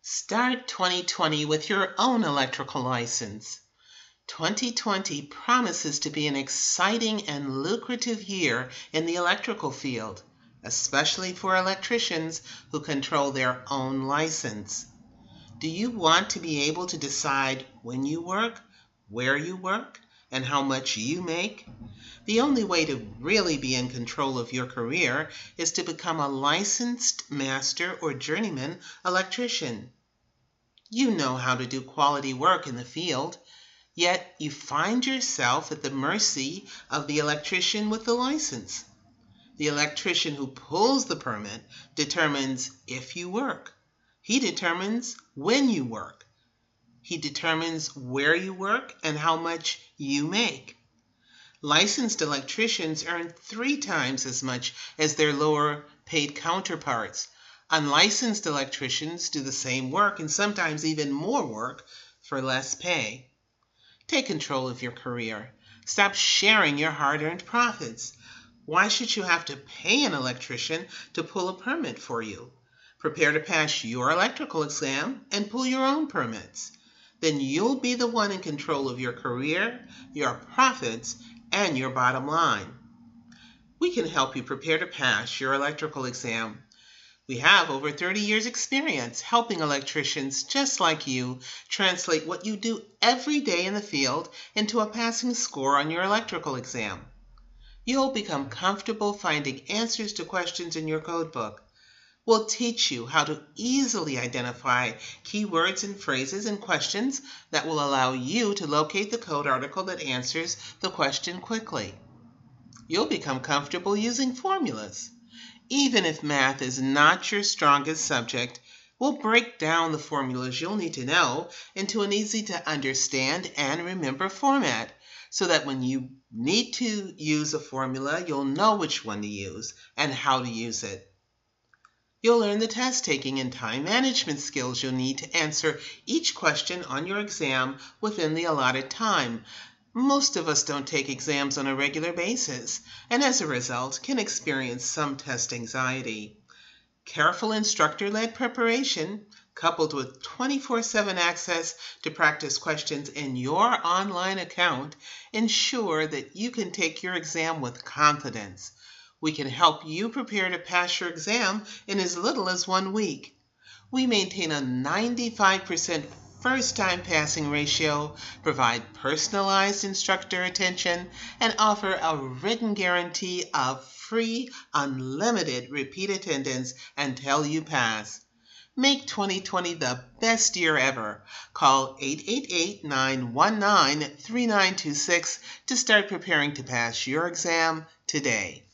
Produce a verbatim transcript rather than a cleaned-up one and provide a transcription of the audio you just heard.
Start twenty twenty with your own electrical license. twenty twenty promises to be an exciting and lucrative year in the electrical field, especially for electricians who control their own license. Do you want to be able to decide when you work, where you work, and how much you make? The only way to really be in control of your career is to become a licensed master or journeyman electrician. You know how to do quality work in the field, yet you find yourself at the mercy of the electrician with the license. The electrician who pulls the permit determines if you work. He determines when you work. He determines where you work and how much you make. Licensed electricians earn three times as much as their lower paid counterparts. Unlicensed electricians do the same work and sometimes even more work for less pay. Take control of your career. Stop sharing your hard-earned profits. Why should you have to pay an electrician to pull a permit for you? Prepare to pass your electrical exam and pull your own permits. Then you'll be the one in control of your career, your profits, and your bottom line. We can help you prepare to pass your electrical exam. We have over thirty years experience helping electricians just like you translate what you do every day in the field into a passing score on your electrical exam. You'll become comfortable finding answers to questions in your codebook. We'll teach you how to easily identify keywords and phrases and questions that will allow you to locate the code article that answers the question quickly. You'll become comfortable using formulas. Even if math is not your strongest subject, we'll break down the formulas you'll need to know into an easy to understand and remember format, so that when you need to use a formula, you'll know which one to use and how to use it. You'll learn the test taking and time management skills you'll need to answer each question on your exam within the allotted time. Most of us don't take exams on a regular basis, and as a result can experience some test anxiety. Careful instructor-led preparation, coupled with twenty-four seven access to practice questions in your online account, ensure that you can take your exam with confidence. We can help you prepare to pass your exam in as little as one week. We maintain a ninety-five percent first-time passing ratio, provide personalized instructor attention, and offer a written guarantee of free, unlimited repeat attendance until you pass. Make twenty twenty the best year ever. Call eight eight eight, nine one nine, three nine two six to start preparing to pass your exam today.